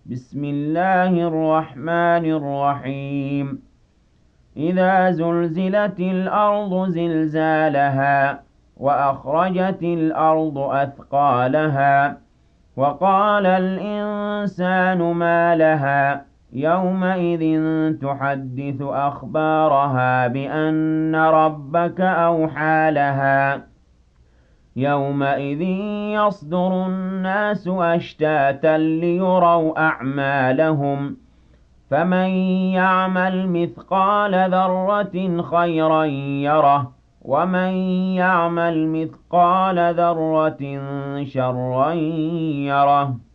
بسم الله الرحمن الرحيم إذا زلزلت الأرض زلزالها وأخرجت الأرض أثقالها وقال الإنسان ما لها يومئذ تحدث أخبارها بأن ربك أوحى لها يومئذ يصدر الناس أشتاتا ليروا أعمالهم فمن يعمل مثقال ذرة خيرا يره ومن يعمل مثقال ذرة شرا يره